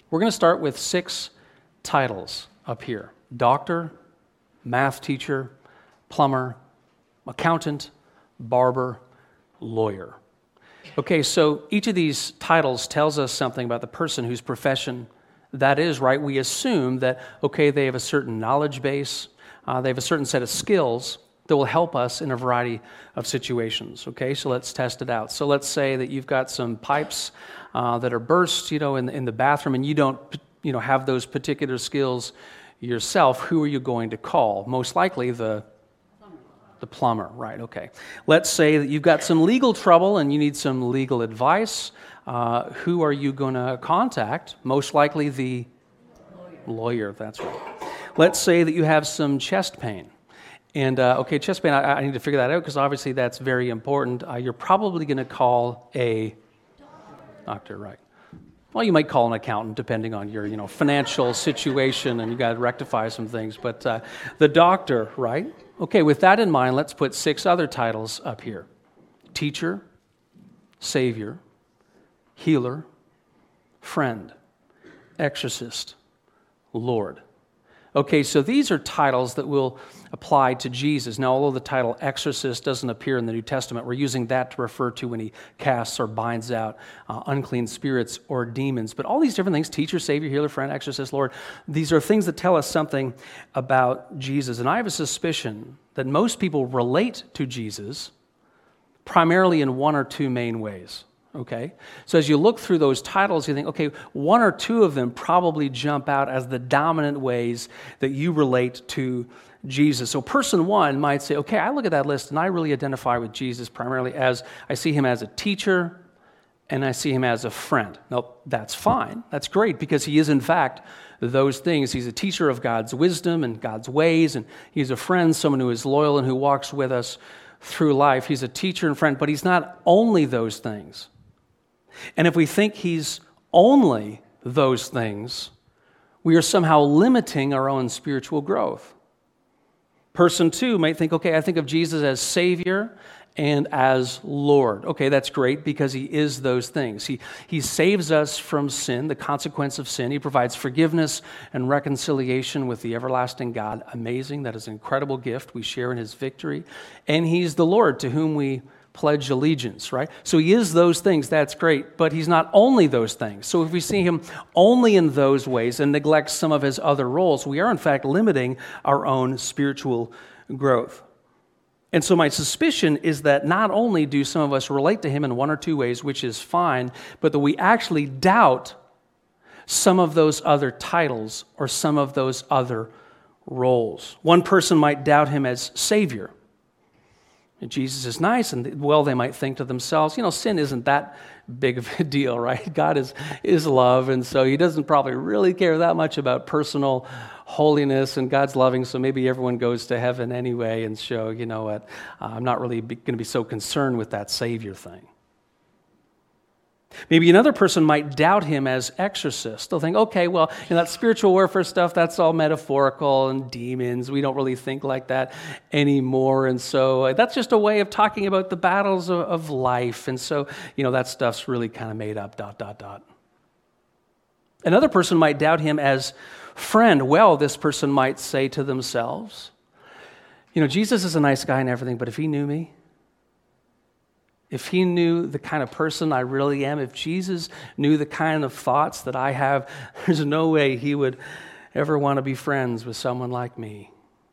We're going to start with 6 titles up here: doctor, math teacher, plumber, accountant, barber, lawyer. Okay, so each of these titles tells us something about the person whose profession that is, right? We assume that, okay, they have a certain knowledge base, they have a certain set of skills that will help us in a variety of situations, okay? So let's test it out. So let's say that you've got some pipes that are burst, in the bathroom, and you don't, have those particular skills yourself. Who are you going to call? Most likely the plumber, right? Okay. Let's say that you've got some legal trouble and you need some legal advice. Who are you going to contact? Most likely the lawyer. That's right. Let's say that you have some chest pain. And, chest pain, I need to figure that out because obviously that's very important. You're probably going to call a doctor, right? Well, you might call an accountant depending on your, financial situation, and you got to rectify some things. But the doctor, right? Okay, with that in mind, let's put 6 other titles up here: teacher, savior, healer, friend, exorcist, Lord. Okay, so these are titles that will apply to Jesus. Now, although the title exorcist doesn't appear in the New Testament, we're using that to refer to when he casts or binds out unclean spirits or demons. But all these different things, teacher, savior, healer, friend, exorcist, Lord, these are things that tell us something about Jesus. And I have a suspicion that most people relate to Jesus primarily in one or two main ways. Okay, so as you look through those titles, you think, okay, 1 or 2 of them probably jump out as the dominant ways that you relate to Jesus. So person 1 might say, okay, I look at that list and I really identify with Jesus primarily as, I see him as a teacher and I see him as a friend. Now, that's fine. That's great because he is in fact those things. He's a teacher of God's wisdom and God's ways, and he's a friend, someone who is loyal and who walks with us through life. He's a teacher and friend, but he's not only those things. And if we think he's only those things, we are somehow limiting our own spiritual growth. Person 2 might think, okay, I think of Jesus as Savior and as Lord. Okay, that's great because he is those things. He saves us from sin, the consequence of sin. He provides forgiveness and reconciliation with the everlasting God. Amazing. That is an incredible gift we share in his victory. And he's the Lord to whom we pledge allegiance, right? So he is those things, that's great, but he's not only those things. So if we see him only in those ways and neglect some of his other roles, we are in fact limiting our own spiritual growth. And so my suspicion is that not only do some of us relate to him in 1 or 2 ways, which is fine, but that we actually doubt some of those other titles or some of those other roles. One person might doubt him as Savior. Jesus is nice, and well, they might think to themselves, sin isn't that big of a deal, right? God is love, and so he doesn't probably really care that much about personal holiness, and God's loving, so maybe everyone goes to heaven anyway, and so, you know what, I'm not really going to be so concerned with that Savior thing. Maybe another person might doubt him as exorcist. They'll think, okay, well, that spiritual warfare stuff, that's all metaphorical and demons. We don't really think like that anymore. And so that's just a way of talking about the battles of life. And so, that stuff's really kind of made up, ... Another person might doubt him as friend. Well, this person might say to themselves, Jesus is a nice guy and everything, but if he knew me, if he knew the kind of person I really am, if Jesus knew the kind of thoughts that I have, there's no way he would ever want to be friends with someone like me.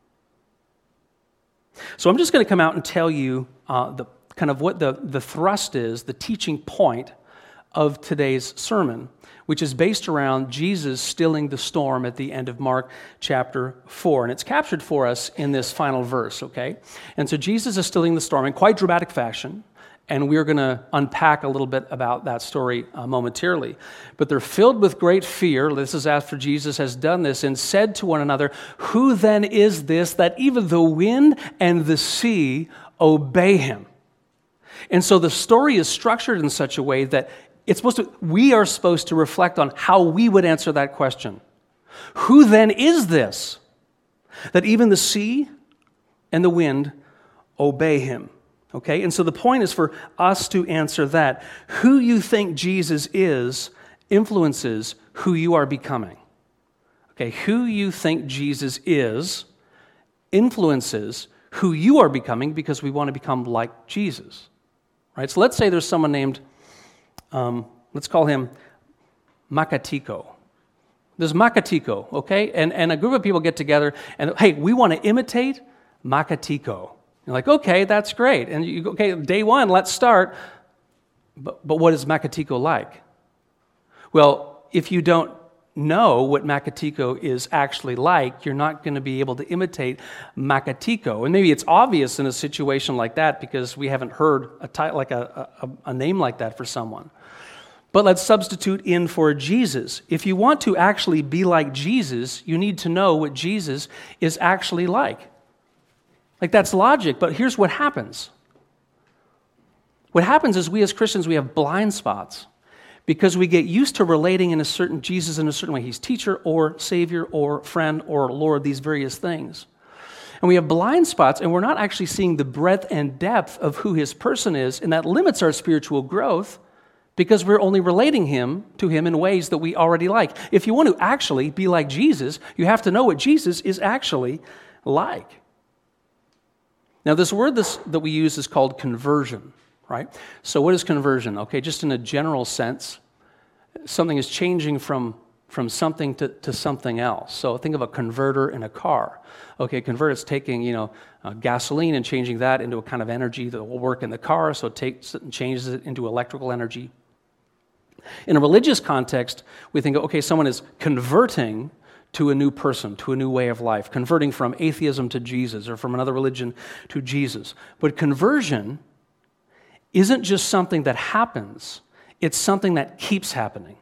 So I'm just going to come out and tell you the kind of what the thrust is, the teaching point of today's sermon, which is based around Jesus stilling the storm at the end of Mark chapter 4. And it's captured for us in this final verse, okay? And so Jesus is stilling the storm in quite dramatic fashion. And we're going to unpack a little bit about that story momentarily. But they're filled with great fear. This is after Jesus has done this and said to one another, "Who then is this that even the wind and the sea obey him?" And so the story is structured in such a way that we are supposed to reflect on how we would answer that question. Who then is this that even the sea and the wind obey him? Okay, and so the point is for us to answer that. Who you think Jesus is influences who you are becoming. Okay, who you think Jesus is influences who you are becoming because we want to become like Jesus. Right? So let's say there's someone named, let's call him Makatiko. There's Makatiko, okay? And a group of people get together and, hey, we want to imitate Makatiko. You're like, okay, that's great. And you go, okay, day one, let's start. But what is Makatiko like? Well, if you don't know what Makatiko is actually like, you're not going to be able to imitate Makatiko. And maybe it's obvious in a situation like that because we haven't heard a name like that for someone. But let's substitute in for Jesus. If you want to actually be like Jesus, you need to know what Jesus is actually like. Like, that's logic, but here's what happens. What happens is we as Christians, we have blind spots because we get used to relating Jesus in a certain way. He's teacher or savior or friend or Lord, these various things. And we have blind spots, and we're not actually seeing the breadth and depth of who his person is, and that limits our spiritual growth because we're only relating to him in ways that we already like. If you want to actually be like Jesus, you have to know what Jesus is actually like. Now, this word that we use is called conversion, right? So what is conversion? Okay, just in a general sense, something is changing from something to something else. So think of a converter in a car. Okay, a converter is taking, gasoline and changing that into a kind of energy that will work in the car, so it takes it and changes it into electrical energy. In a religious context, we think, okay, someone is converting to a new person, to a new way of life, converting from atheism to Jesus or from another religion to Jesus. But conversion isn't just something that happens, it's something that keeps happening.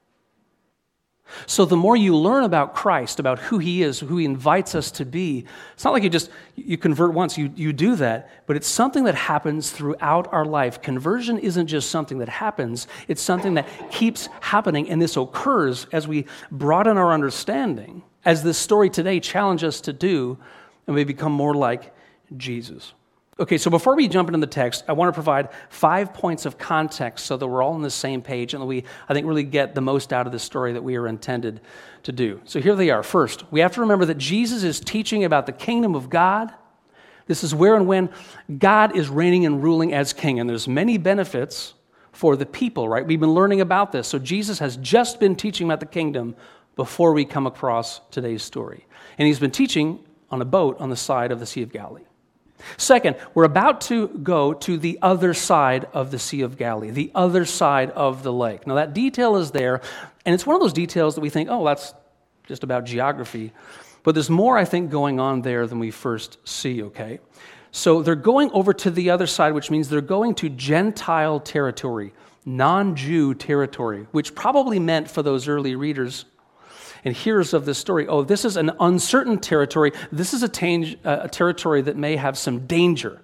So the more you learn about Christ, about who he is, who he invites us to be, it's not like you convert once, you do that, but it's something that happens throughout our life. Conversion isn't just something that happens, it's something that keeps happening, and this occurs as we broaden our understanding, as this story today challenges us to do, and we become more like Jesus. Okay, so before we jump into the text, I want to provide 5 points of context so that we're all on the same page and that we, I think, really get the most out of the story that we are intended to do. So here they are. First, we have to remember that Jesus is teaching about the kingdom of God. This is where and when God is reigning and ruling as king, and there's many benefits for the people, right? We've been learning about this. So Jesus has just been teaching about the kingdom before we come across today's story. And he's been teaching on a boat on the side of the Sea of Galilee. Second, we're about to go to the other side of the Sea of Galilee, the other side of the lake. Now, that detail is there, and it's one of those details that we think, oh, that's just about geography. But there's more, I think, going on there than we first see, okay? So they're going over to the other side, which means they're going to Gentile territory, non-Jew territory, which probably meant for those early readers and hearers of this story, oh, this is an uncertain territory. This is a territory that may have some danger.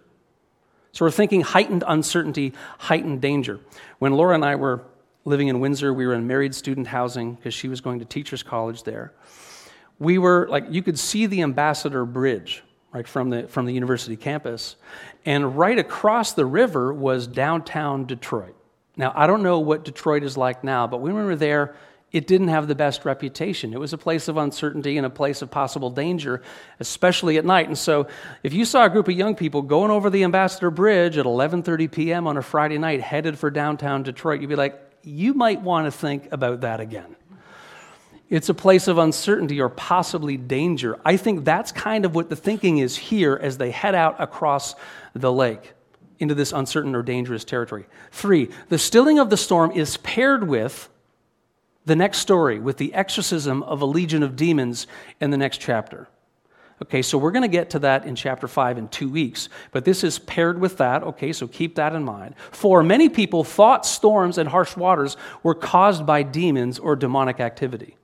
So we're thinking heightened uncertainty, heightened danger. When Laura and I were living in Windsor, we were in married student housing because she was going to teachers college there. We were, you could see the Ambassador Bridge, right, from the university campus. And right across the river was downtown Detroit. Now, I don't know what Detroit is like now, but when we were there, it didn't have the best reputation. It was a place of uncertainty and a place of possible danger, especially at night. And so if you saw a group of young people going over the Ambassador Bridge at 11:30 p.m. on a Friday night headed for downtown Detroit, you'd be like, you might want to think about that again. It's a place of uncertainty or possibly danger. I think that's kind of what the thinking is here as they head out across the lake into this uncertain or dangerous territory. 3, the stilling of the storm is paired with the next story, with the exorcism of a legion of demons in the next chapter. Okay, so we're going to get to that in chapter 5 in 2 weeks, but this is paired with that, okay, so keep that in mind. 4, many people thought storms and harsh waters were caused by demons or demonic activity.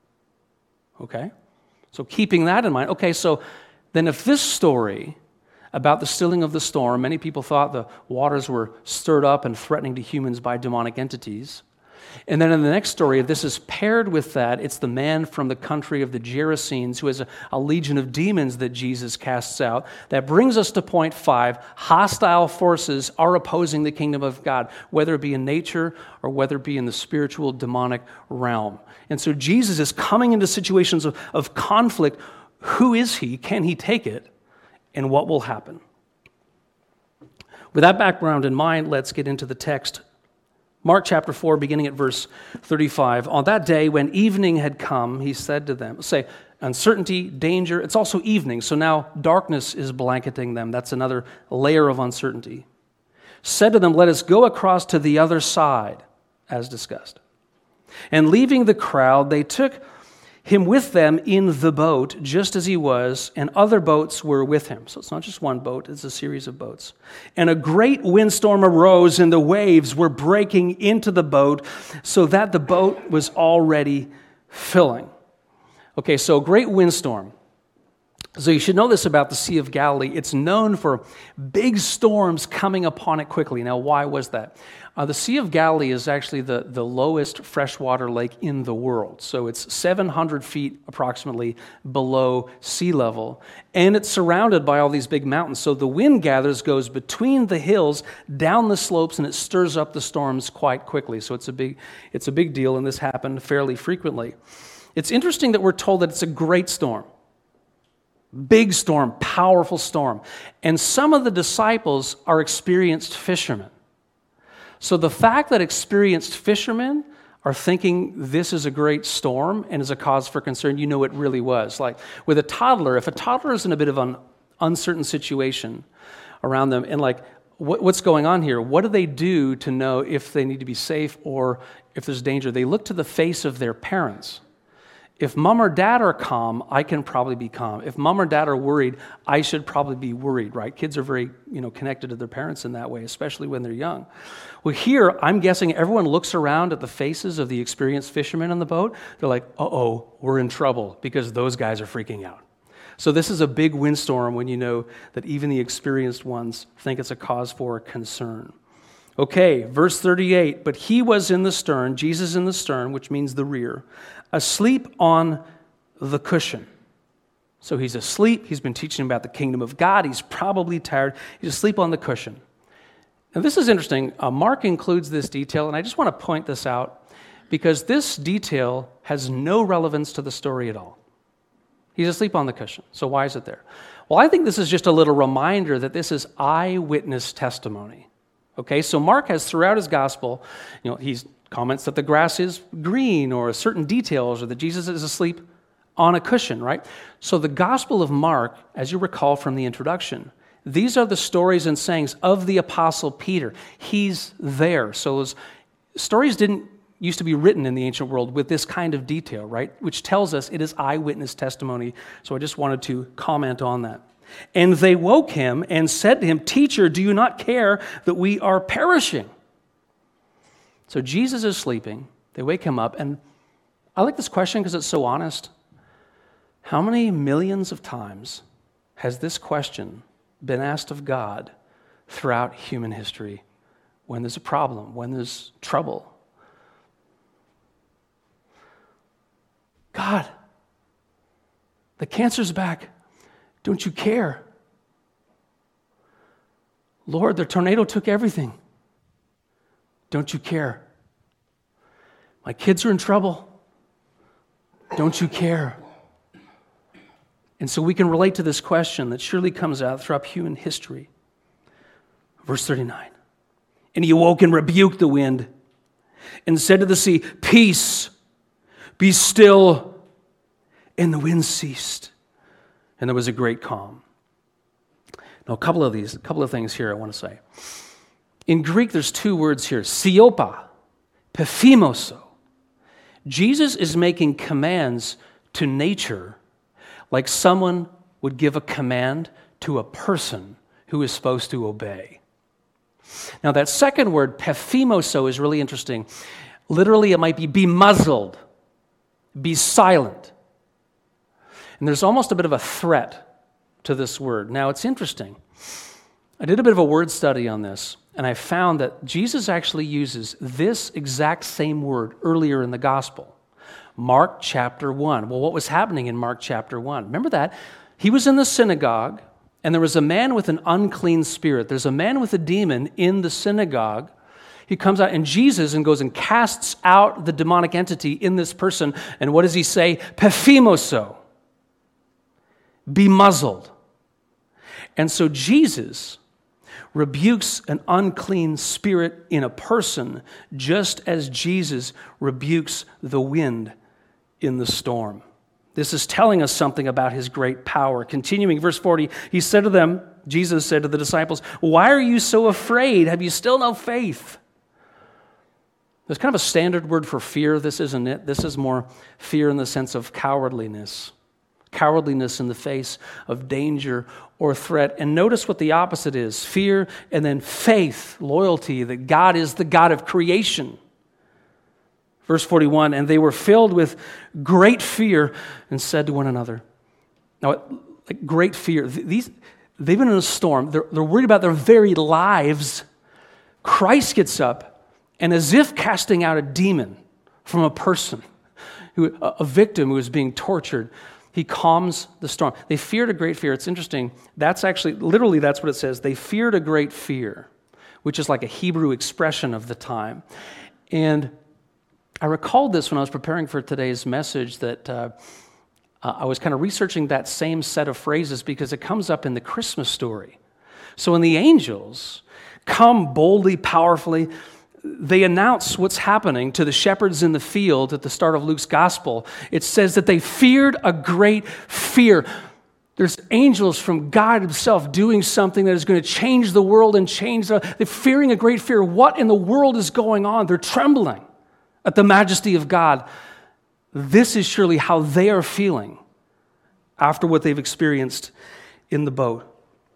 Okay, so keeping that in mind. Okay, so then if this story about the stilling of the storm, many people thought the waters were stirred up and threatening to humans by demonic entities, And then in the next story, this is paired with that. It's the man from the country of the Gerasenes who has a legion of demons that Jesus casts out. That brings us to point 5. Hostile forces are opposing the kingdom of God, whether it be in nature or whether it be in the spiritual demonic realm. And so Jesus is coming into situations of conflict. Who is he? Can he take it? And what will happen? With that background in mind, let's get into the text. Mark chapter 4, beginning at verse 35. On that day, when evening had come, he said to them, say, uncertainty, danger, it's also evening, so now darkness is blanketing them. That's another layer of uncertainty. Said to them, let us go across to the other side, as discussed. And leaving the crowd, they took him with them in the boat, just as he was, and other boats were with him. So it's not just one boat, it's a series of boats. And a great windstorm arose, and the waves were breaking into the boat, so that the boat was already filling. Okay, so great windstorm. So you should know this about the Sea of Galilee. It's known for big storms coming upon it quickly. Now, why was that? The Sea of Galilee is actually the lowest freshwater lake in the world. So it's 700 feet approximately below sea level. And it's surrounded by all these big mountains. So the wind gathers, goes between the hills, down the slopes, and it stirs up the storms quite quickly. So it's a big deal, and this happened fairly frequently. It's interesting that we're told that it's a great storm. Big storm, powerful storm. And some of the disciples are experienced fishermen. So the fact that experienced fishermen are thinking this is a great storm and is a cause for concern, you know it really was. Like with a toddler, if a toddler is in a bit of an uncertain situation around them, and like, what's going on here? What do they do to know if they need to be safe or if there's danger? They look to the face of their parents. If mom or dad are calm, I can probably be calm. If mom or dad are worried, I should probably be worried, right? Kids are very, connected to their parents in that way, especially when they're young. Well, here, I'm guessing everyone looks around at the faces of the experienced fishermen on the boat. They're like, uh-oh, we're in trouble because those guys are freaking out. So this is a big windstorm when you know that even the experienced ones think it's a cause for concern. Okay, verse 38, but he was in the stern, Jesus in the stern, which means the rear, asleep on the cushion. So he's asleep. He's been teaching about the kingdom of God. He's probably tired. He's asleep on the cushion. Now this is interesting. Mark includes this detail, and I just want to point this out because this detail has no relevance to the story at all. He's asleep on the cushion. So why is it there? Well, I think this is just a little reminder that this is eyewitness testimony. Okay, so Mark has throughout his gospel, he comments that the grass is green or certain details or that Jesus is asleep on a cushion, right? So the gospel of Mark, as you recall from the introduction, these are the stories and sayings of the apostle Peter. He's there. So those stories didn't used to be written in the ancient world with this kind of detail, right? Which tells us it is eyewitness testimony. So I just wanted to comment on that. And they woke him and said to him, "Teacher, do you not care that we are perishing?" So Jesus is sleeping. They wake him up. And I like this question because it's so honest. How many millions of times has this question been asked of God throughout human history when there's a problem, when there's trouble? God, the cancer's back. Don't you care? Lord, the tornado took everything. Don't you care? My kids are in trouble. Don't you care? And so we can relate to this question that surely comes out throughout human history. Verse 39. And he awoke and rebuked the wind and said to the sea, "Peace, be still." And the wind ceased. And there was a great calm. Now, a couple of things here I want to say. In Greek, there's two words here, siopa, pephimoso. Jesus is making commands to nature like someone would give a command to a person who is supposed to obey. Now, that second word, pephimoso, is really interesting. Literally, it might be muzzled, be silent. And there's almost a bit of a threat to this word. Now, it's interesting. I did a bit of a word study on this. And I found that Jesus actually uses this exact same word earlier in the gospel. Mark chapter 1. Well, what was happening in Mark chapter 1? Remember that? He was in the synagogue, and there was a man with an unclean spirit. There's a man with a demon in the synagogue. He comes out, and Jesus goes and casts out the demonic entity in this person. And what does he say? Pephimoso. Be muzzled. And so Jesus rebukes an unclean spirit in a person, just as Jesus rebukes the wind in the storm. This is telling us something about his great power. Continuing, verse 40, he said to them, Jesus said to the disciples, "Why are you so afraid? Have you still no faith?" There's kind of a standard word for fear. This isn't it. This is more fear in the sense of cowardliness. Cowardliness in the face of danger or threat. And notice what the opposite is. Fear and then faith, loyalty, that God is the God of creation. Verse 41, and they were filled with great fear and said to one another. Now, like great fear. They've been in a storm. They're worried about their very lives. Christ gets up and as if casting out a demon from a person, a victim who is being tortured, he calms the storm. They feared a great fear. It's interesting. That's actually, literally that's what it says. They feared a great fear, which is like a Hebrew expression of the time. And I recalled this when I was preparing for today's message that I was kind of researching that same set of phrases because it comes up in the Christmas story. So when the angels come boldly, powerfully, they announce what's happening to the shepherds in the field at the start of Luke's gospel. It says that they feared a great fear. There's angels from God himself doing something that is going to change the world and they're fearing a great fear. What in the world is going on? They're trembling at the majesty of God. This is surely how they are feeling after what they've experienced in the boat.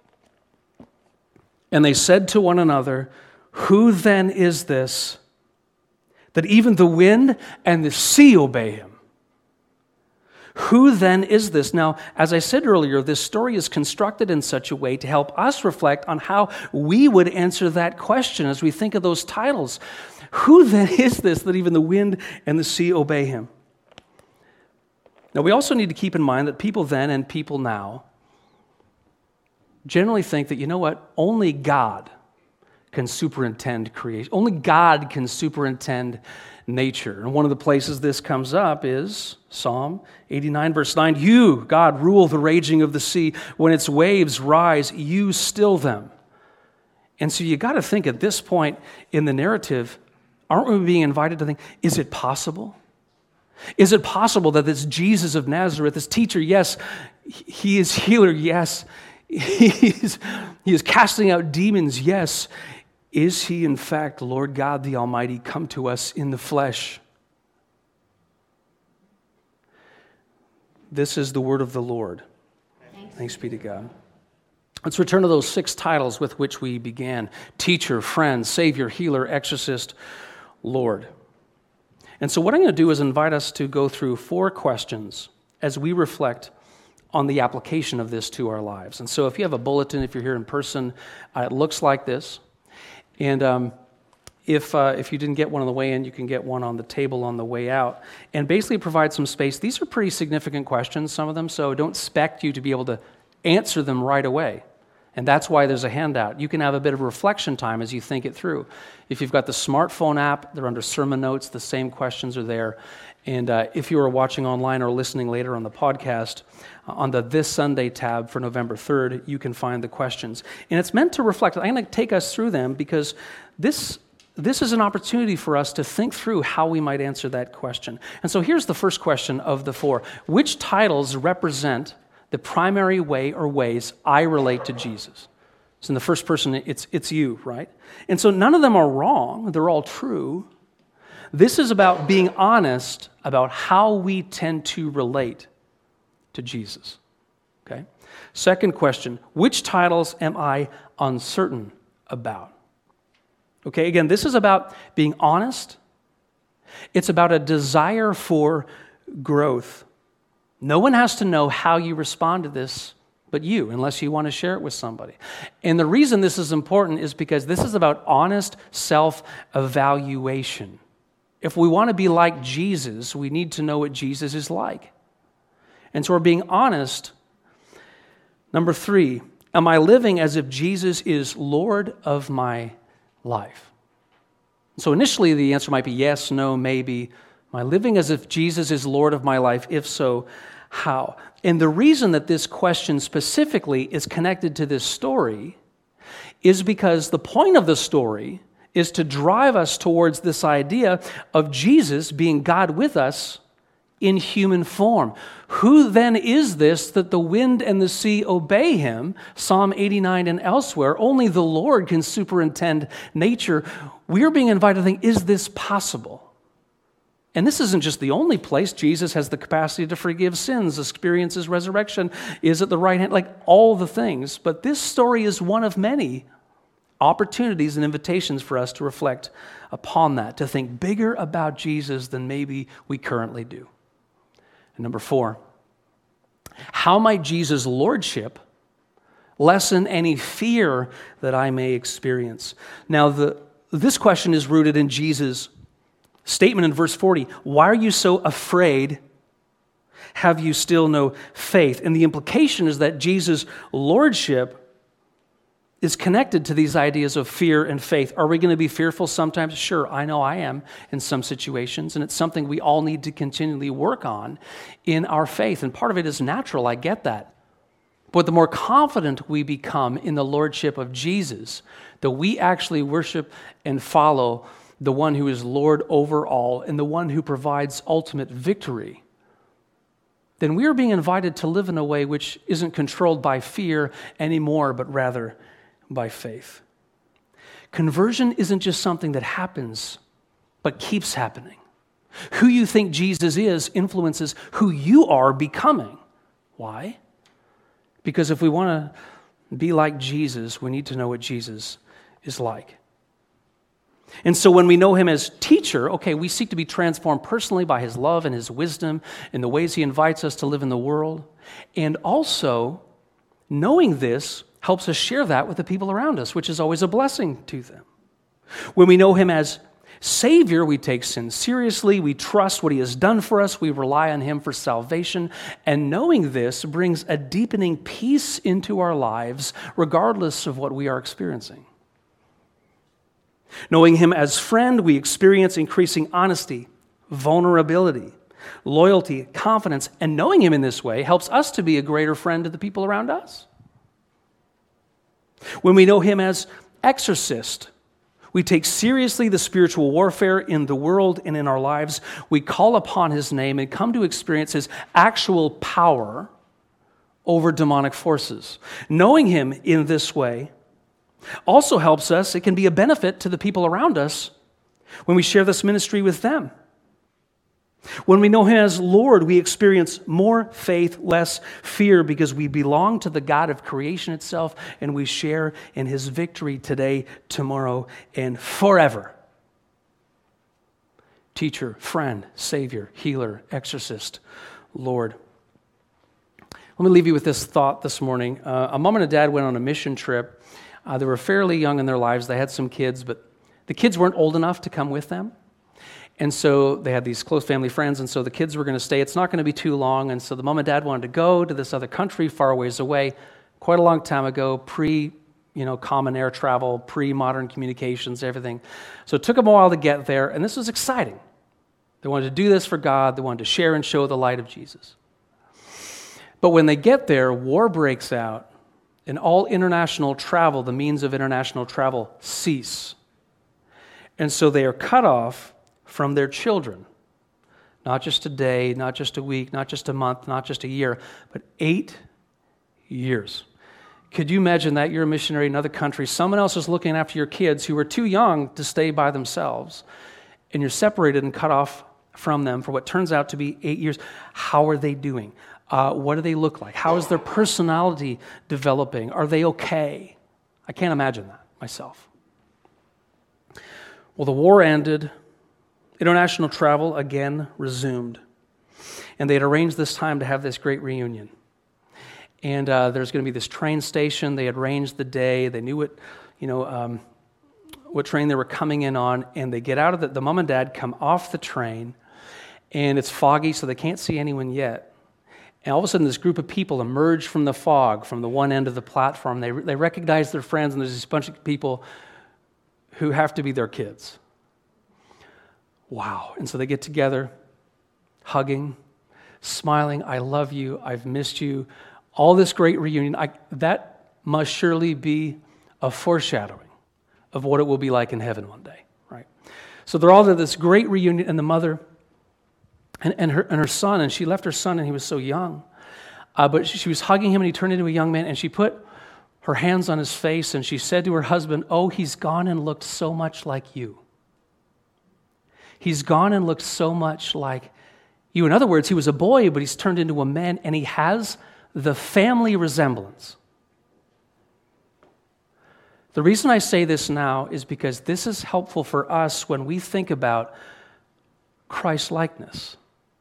And they said to one another, "Who then is this, that even the wind and the sea obey him?" Who then is this? Now, as I said earlier, this story is constructed in such a way to help us reflect on how we would answer that question as we think of those titles. Who then is this, that even the wind and the sea obey him? Now, we also need to keep in mind that people then and people now generally think that, you know what, only God can superintend creation. Only God can superintend nature. And one of the places this comes up is Psalm 89, verse 9. You, God, rule the raging of the sea. When its waves rise, you still them. And so you got to think at this point in the narrative, aren't we being invited to think, is it possible? Is it possible that this Jesus of Nazareth, this teacher, yes, he is healer, yes, he is casting out demons, yes, is he, in fact, Lord God the Almighty, come to us in the flesh? This is the word of the Lord. Thanks be to God. Let's return to those 6 titles with which we began. Teacher, friend, Savior, healer, exorcist, Lord. And so what I'm going to do is invite us to go through 4 questions as we reflect on the application of this to our lives. And so if you have a bulletin, if you're here in person, it looks like this. And if you didn't get one on the way in, you can get one on the table on the way out. And basically provide some space. These are pretty significant questions, some of them, so don't expect you to be able to answer them right away. And that's why there's a handout. You can have a bit of reflection time as you think it through. If you've got the smartphone app, they're under sermon notes. The same questions are there. And if you are watching online or listening later on the podcast, on the This Sunday tab for November 3rd, you can find the questions. And it's meant to reflect. I'm going to take us through them because this is an opportunity for us to think through how we might answer that question. And so here's the first question of the 4. Which titles represent the primary way or ways I relate to Jesus? So in the first person, it's you, right? And so none of them are wrong. They're all true. This is about being honest about how we tend to relate to Jesus. Okay? Second question, which titles am I uncertain about? Okay, again, this is about being honest. It's about a desire for growth. No one has to know how you respond to this but you, unless you want to share it with somebody. And the reason this is important is because this is about honest self-evaluation. If we want to be like Jesus, we need to know what Jesus is like. And so we're being honest. Number 3, am I living as if Jesus is Lord of my life? So initially the answer might be yes, no, maybe. Am I living as if Jesus is Lord of my life? If so, how? And the reason that this question specifically is connected to this story is because the point of the story is to drive us towards this idea of Jesus being God with us in human form. Who then is this that the wind and the sea obey him? Psalm 89 and elsewhere. Only the Lord can superintend nature. We are being invited to think, is this possible? And this isn't just the only place Jesus has the capacity to forgive sins, experiences resurrection, is at the right hand, like all the things. But this story is one of many opportunities and invitations for us to reflect upon that, to think bigger about Jesus than maybe we currently do. And number 4, how might Jesus' lordship lessen any fear that I may experience? Now, this question is rooted in Jesus' statement in verse 40, why are you so afraid? Have you still no faith? And the implication is that Jesus' lordship is connected to these ideas of fear and faith. Are we going to be fearful sometimes? Sure, I know I am in some situations, and it's something we all need to continually work on in our faith. And part of it is natural, I get that. But the more confident we become in the lordship of Jesus, that we actually worship and follow the one who is Lord over all and the one who provides ultimate victory, then we are being invited to live in a way which isn't controlled by fear anymore, but rather by faith. Conversion isn't just something that happens, but keeps happening. Who you think Jesus is influences who you are becoming. Why? Because if we want to be like Jesus, we need to know what Jesus is like. And so when we know him as teacher, okay, we seek to be transformed personally by his love and his wisdom and the ways he invites us to live in the world. And also, knowing this helps us share that with the people around us, which is always a blessing to them. When we know him as Savior, we take sin seriously, we trust what he has done for us, we rely on him for salvation, and knowing this brings a deepening peace into our lives, regardless of what we are experiencing. Knowing him as friend, we experience increasing honesty, vulnerability, loyalty, confidence, and knowing him in this way helps us to be a greater friend to the people around us. When we know him as exorcist, we take seriously the spiritual warfare in the world and in our lives. We call upon his name and come to experience his actual power over demonic forces. Knowing him in this way also helps us, it can be a benefit to the people around us when we share this ministry with them. When we know him as Lord, we experience more faith, less fear, because we belong to the God of creation itself, and we share in his victory today, tomorrow, and forever. Teacher, friend, Savior, healer, exorcist, Lord. Let me leave you with this thought this morning. A mom and a dad went on a mission trip. They were fairly young in their lives. They had some kids, but the kids weren't old enough to come with them. And so they had these close family friends, and so the kids were going to stay. It's not going to be too long, and so the mom and dad wanted to go to this other country far ways away, quite a long time ago, common air travel, pre-modern communications, everything. So it took them a while to get there, and this was exciting. They wanted to do this for God. They wanted to share and show the light of Jesus. But when they get there, war breaks out, and all international travel, the means of international travel, cease. And so they are cut off from their children. Not just a day, not just a week, not just a month, not just a year, but 8 years. Could you imagine that? You're a missionary in another country. Someone else is looking after your kids who are too young to stay by themselves, and you're separated and cut off from them for what turns out to be 8 years. How are they doing? What do they look like? How is their personality developing? Are they okay? I can't imagine that myself. Well, the war ended. International travel again resumed. And they had arranged this time to have this great reunion. And there's going to be this train station. They had arranged the day. They knew what train they were coming in on. And they get out of the mom and dad come off the train, and it's foggy, so they can't see anyone yet. And all of a sudden, this group of people emerge from the fog, from the one end of the platform. They recognize their friends, and there's this bunch of people who have to be their kids. Wow. And so they get together, hugging, smiling, I love you, I've missed you. All this great reunion, that must surely be a foreshadowing of what it will be like in heaven one day, right? So they're all at this great reunion, and the mother and her son, and she left her son, and he was so young, but she was hugging him, and he turned into a young man, and she put her hands on his face, and she said to her husband, "Oh, he's gone and looked so much like you. He's gone and looked so much like you." In other words, he was a boy, but he's turned into a man, and he has the family resemblance. The reason I say this now is because this is helpful for us when we think about Christ-likeness.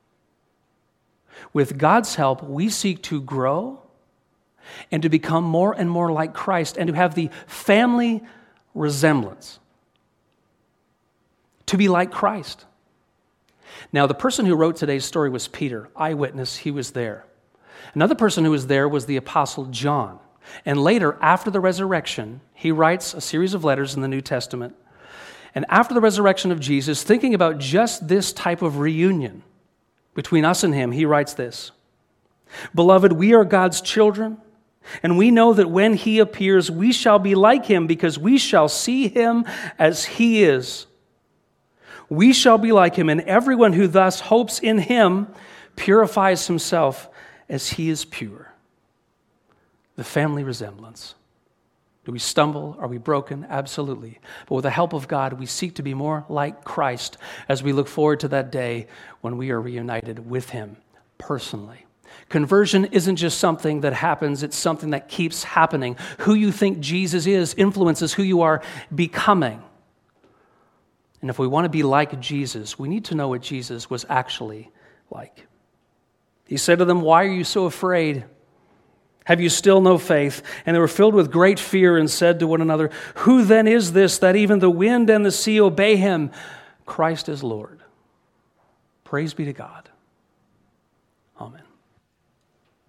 With God's help, we seek to grow and to become more and more like Christ and to have the family resemblance, to be like Christ. Now, the person who wrote today's story was Peter, eyewitness. He was there. Another person who was there was the Apostle John. And later, after the resurrection, he writes a series of letters in the New Testament. And after the resurrection of Jesus, thinking about just this type of reunion between us and him, he writes this: "Beloved, we are God's children, and we know that when he appears, we shall be like him because we shall see him as he is. We shall be like him, and everyone who thus hopes in him purifies himself as he is pure." The family resemblance. Do we stumble? Are we broken? Absolutely. But with the help of God, we seek to be more like Christ as we look forward to that day when we are reunited with him personally. Conversion isn't just something that happens, it's something that keeps happening. Who you think Jesus is influences who you are becoming. And if we want to be like Jesus, we need to know what Jesus was actually like. He said to them, "Why are you so afraid? Have you still no faith?" And they were filled with great fear and said to one another, "Who then is this that even the wind and the sea obey him?" Christ is Lord. Praise be to God. Amen.